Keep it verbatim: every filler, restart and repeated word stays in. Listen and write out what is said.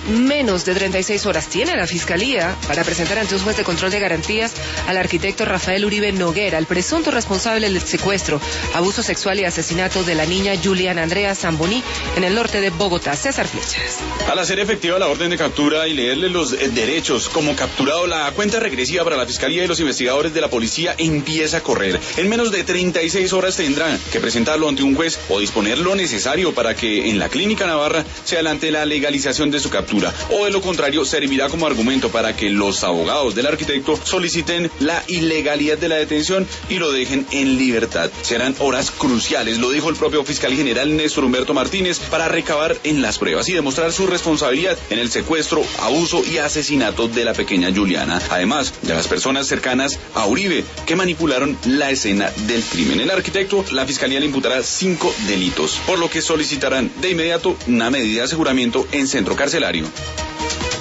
menos de treinta y seis horas tiene la Fiscalía para presentar ante un juez de control de garantías al arquitecto Rafael Uribe Noguera, el presunto responsable del secuestro, abuso sexual y asesinato de la niña Juliana Andrea Zamboní en el norte de Bogotá. César Flechas. Al hacer efectiva la orden de captura y leerle los eh, derechos como capturado, la cuenta regresiva para la Fiscalía y los investigadores de la policía empieza a correr. En menos de treinta y seis horas tendrán que presentarlo ante un juez o disponer lo necesario para que en la Clínica Navarra se adelante la legalización de su captura, o de lo contrario servirá como argumento para que los abogados del arquitecto soliciten la ilegalidad de la detención y lo dejen en libertad. Serán horas cruciales, lo dijo el propio fiscal general Néstor Humberto Martínez, para recabar en las pruebas y demostrar su responsabilidad en el secuestro, abuso y asesinato de la pequeña Juliana, además de las personas cercanas a Uribe que manipularon la escena del crimen. El arquitecto, la Fiscalía le imputará cinco delitos, por lo que solicitarán de inmediato una medida de aseguramiento en centro carcelario.